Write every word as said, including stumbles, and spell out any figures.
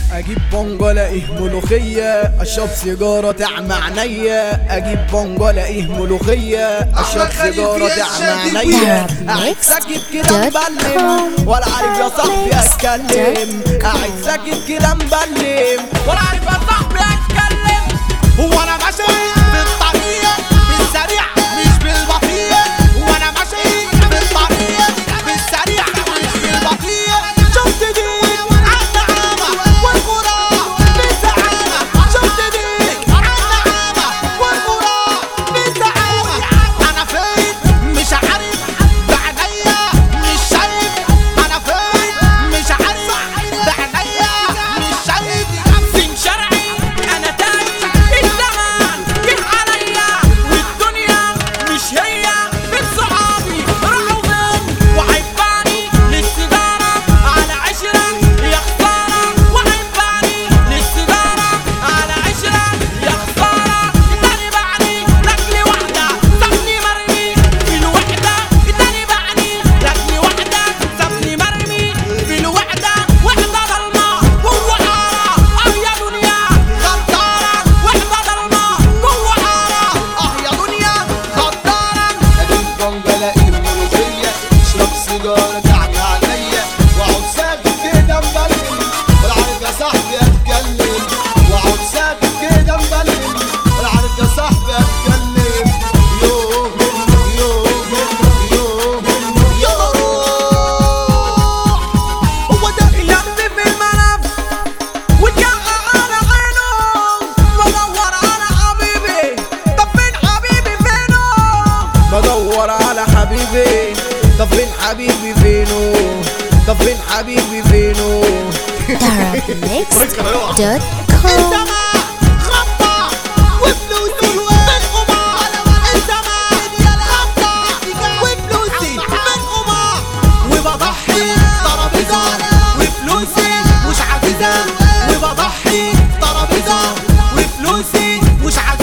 اجيب بونجو الاقيه ملوخيه، اشرب سيجاره تعمى عينيا. اجيب بونجو الاقيه ملوخيه، اشرب سيجاره تعمى عينيا. قاعد ساكت كده مبلم ولا عارف يا صاحبي اتكلم. قاعد ساكت كده مبلم ولا عارف يا صاحبي اتكلم. هو انا ماشي بالطريق بالسريع مش بالبطيء، وانا ماشي بالطريق بالسريع مش بالبطيء. شفت دي عالنعامة والغراب بالزعامة، شفت دي عالنعامة والغراب بالزعامة. انا فين مش عارف بعينيا مش شايف، انا فين مش عارف بعينيا مش شايف. فين شرعي انا تايه، الزمان جه عليا والدنيا مش هي. بين صحابي راحوا فين وهيبعني للسيجارة على عشرة يا خسارة، وهيبعني للسيجارة على عشرة يا خسارة. اداني بعني رجلي واحدة سابني مرمي في الوحدة، اداني بعني رجلي واحدة سابني مرمي في الوحدة. وحدة ضلمة جوه حارة اه يا دنيا غدارة، وحدة ضلمة جوه حارة اه يا دنيا غدارة. اجيب بونجو الاقيه ملوخيه، اشرب سيجاره تعمى عينيا. واقعد ساكت كده مبلم ولا عارف يا صاحبي اتكلم. واقعد ساكت كده مبلم ولا عارف يا صاحبي اتكلم. يوه يوه يوه يوه هو ده يلف في الملف واتجقع على عينه، بدور على حبيبي طب فين حبيبي فينه. بدور على حبيبي طب فين حبيبي فينه، طب فين حبيبي فينه. Therapmix.com الزمان خبطة وفلوسي من قمار. الزمان خبطة وفلوسي من قمار، وبضحي ترابيزة وفلوسي مش عاجزة، وبضحي ترابيزة وفلوسي مش عاجزة.